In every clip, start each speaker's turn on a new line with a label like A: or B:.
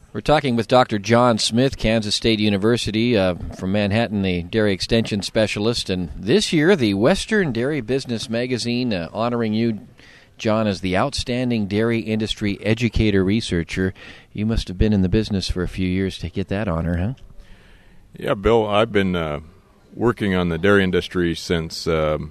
A: We're talking with Dr. John Smith, Kansas State University, from Manhattan, the dairy extension specialist. And this year, the Western Dairy Business Magazine honoring you, John, as the outstanding dairy industry educator researcher. You must have been in the business for a few years to get that honor, huh?
B: Yeah, Bill, I've been working on the dairy industry since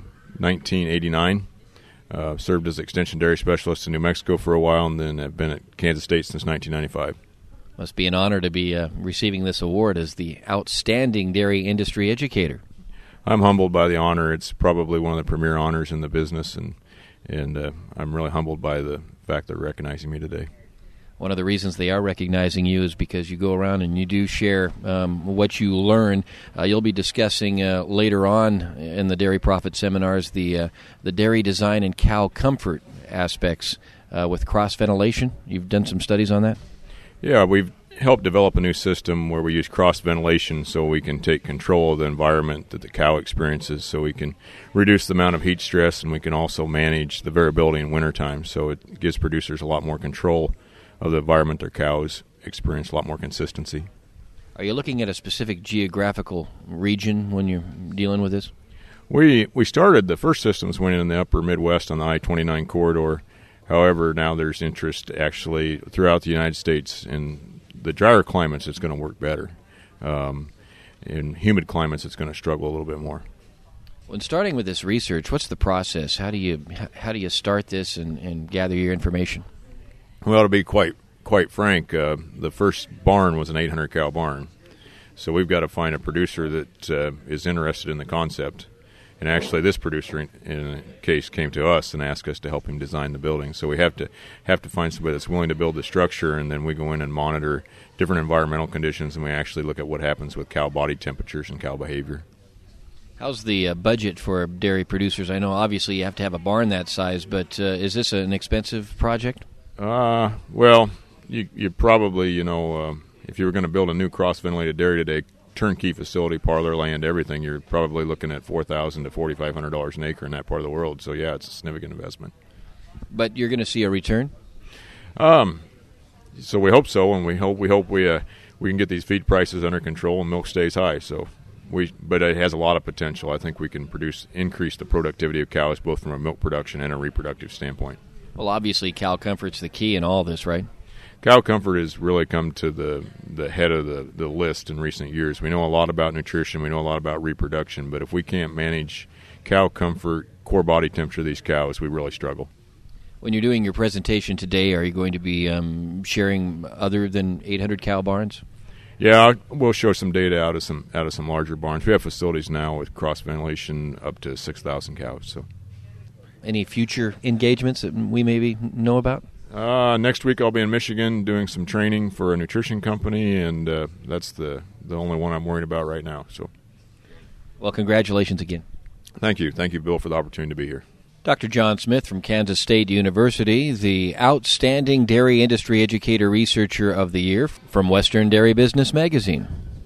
B: 1989. Served as extension dairy specialist in New Mexico for a while, and then have been at Kansas State since 1995.
A: Must be an honor to be receiving this award as the outstanding dairy industry educator.
B: I'm humbled by the honor. It's probably one of the premier honors in the business, and I'm really humbled by the fact they're recognizing me today.
A: One of the reasons they are recognizing you is because you go around and you do share what you learn. You'll be discussing later on in the Dairy Profit seminars the dairy design and cow comfort aspects with cross-ventilation. You've done some studies on that?
B: Yeah, we've helped develop a new system where we use cross-ventilation so we can take control of the environment that the cow experiences, so we can reduce the amount of heat stress, and we can also manage the variability in wintertime. So it gives producers a lot more control of the environment their cows experience, a lot more consistency.
A: Are you looking at a specific geographical region when you're dealing with this?
B: We started, the first systems went in the upper Midwest on the I-29 corridor. However, now there's interest actually throughout the United States. In the drier climates, it's going to work better. In humid climates, it's going to struggle a little bit more.
A: When starting with this research, what's the process? How do you start this and gather your information?
B: Well, to be quite frank, the first barn was an 800-cow barn. So we've got to find a producer that is interested in the concept. And actually, this producer, in a case, came to us and asked us to help him design the building. So we have to find somebody that's willing to build the structure, and then we go in and monitor different environmental conditions, and we actually look at what happens with cow body temperatures and cow behavior. How's
A: the budget for dairy producers? I know obviously you have to have a barn that size, but is this an expensive project?
B: Well, you probably, if you were going to build a new cross-ventilated dairy today, turnkey facility, parlor, land, everything, you're probably looking at $4,000 to $4,500 an acre in that part of the world. So, yeah, it's a significant investment.
A: But you're going to see a return?
B: So we hope so, and we hope we can get these feed prices under control and milk stays high. But it has a lot of potential. I think we can increase the productivity of cows, both from a milk production and a reproductive standpoint.
A: Well, obviously, cow comfort's the key in all this, right?
B: Cow comfort has really come to the head of the list in recent years. We know a lot about nutrition. We know a lot about reproduction. But if we can't manage cow comfort, core body temperature of these cows, we really struggle.
A: When you're doing your presentation today, are you going to be sharing other than 800 cow barns?
B: Yeah, we'll show some data out of some larger barns. We have facilities now with cross ventilation up to 6,000 cows. So,
A: any future engagements that we maybe know about?
B: Next week I'll be in Michigan doing some training for a nutrition company, and that's the only one I'm worried about right now. So,
A: well, congratulations again.
B: Thank you, Bill, for the opportunity to be here.
A: Dr. John Smith from Kansas State University, the outstanding dairy industry educator researcher of the year from Western Dairy Business Magazine.